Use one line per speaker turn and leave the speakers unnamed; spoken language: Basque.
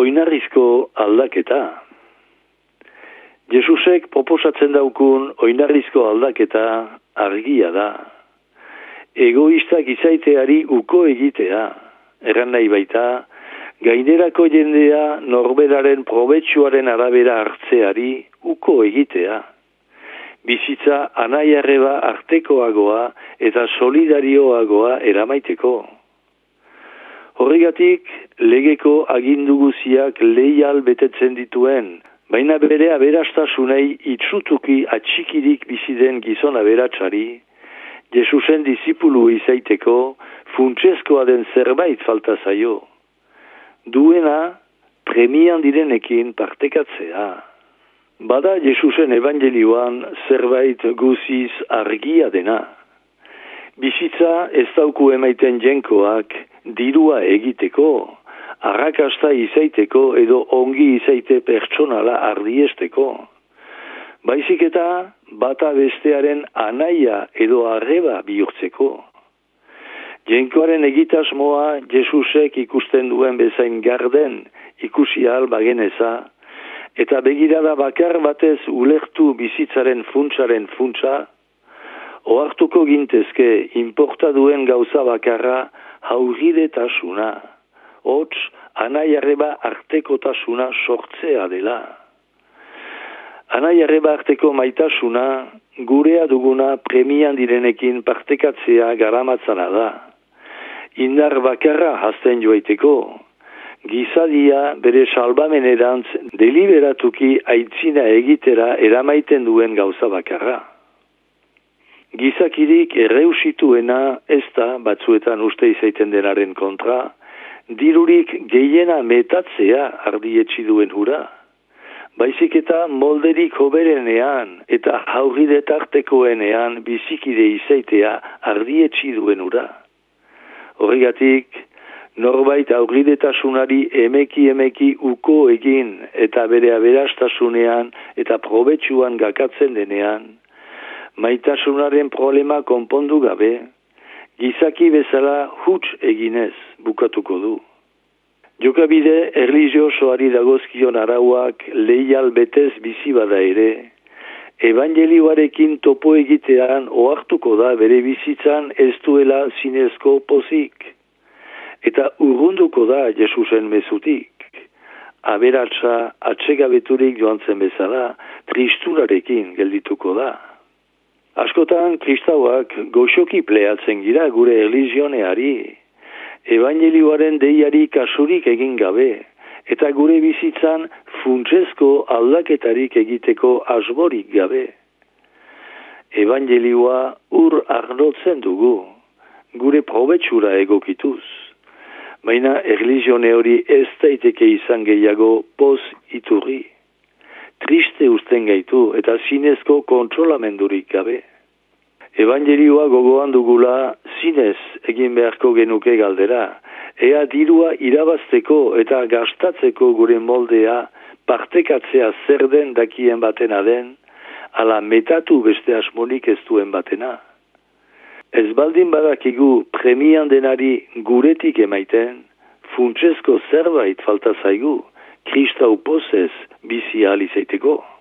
oinarrizko aldaketa. Jesusek proposatzen daukun oinarrizko aldaketa argia da. Egoistak izaiteari uko egitea, erran nahi baita, gainerako jendea norberaren probetsuaren arabera hartzeari uko egitea. Bizitza anai-arreba artekoagoa eta solidarioagoa eramaiteko. Horregatik, legeko agindu guziak leial betetzen dituen, baina bere aberastasunei itsutuki atxikirik biziden gizon aberatsari, Jesusen disipulu izaiteko funtsezkoa den zerbait falta zaio. Duena premian direnekin partekatzea. Bada Jesusen evangelioan zerbait guziz argia dena. Bizitza ez dauku emaiten jenkoak dirua egiteko, arrakasta izaiteko edo ongi izaite pertsonala ardiesteko. Baizik eta bata bestearen anaia edo arreba bihurtzeko. Jenkoaren egitasmoa Jesusek ikusten duen bezain garden ikusi ahal bageneza, eta begirada bakar batez ulertu bizitzaren funtsaren funtsa, ohartuko gintezke inporta duen gauza bakarra haurridetasuna, hots anai-arreba artekotasuna sortzea dela. Anai-arreba arteko maitasuna gurea duguna premian direnekin partekatzea garamatzana da. Indar bakarra hazten joaiteko, gizadia bere salbamenerantz deliberatuki aitzina egitera eramaiten duen gauza bakarra. Gizakirik erreusituena ez da batzuetan uste izaiten denaren kontra, dirurik gehiena metatzea ardietsi duen hura. Baizik eta molderik hoberenean eta haurridetartekoenean bizikide izaitea ardietsi duen hura. Horregatik, norbait haurridetasunari emeki uko egin eta bere aberastasunean eta probetsuan gakatzen denean, maitasunaren problema konpondu gabe, gizaki bezala huts eginez bukatuko du. Jokabide erlijiosoari dagozkion arauak leial betez bizi bada ere, evangelioarekin topo egitean ohartuko da bere bizitzan ez duela zinezko pozik, eta urrunduko da Jesusen mezutik. Aberatsa atsegabeturik joan zen bezala, tristurarekin geldituko da. Askotan kristauak goxoki pleatzen gira gure erlijioneari, evangelioaren deiari kasurik egin gabe, eta gure bizitzan funtsezko aldaketarik egiteko asmorik gabe. Evangelioa ur arnotzen dugu, gure probetsura egokituz, baina erlizione hori ez daiteke izan gehiago poz iturri. Triste uzten gaitu eta zinezko kontrolamendurik gabe. Evangelioa gogoan dugula zinez egin beharko genuke galdera, ea dirua irabazteko eta gastatzeko gure moldea partekatzea zer den dakien batena den, ala metatu beste asmonik ez duen batena. Ez baldin badakigu premian denari guretik emaiten, funtsezko zerbait falta zaigu, kristau pozez bizi ahal izaiteko.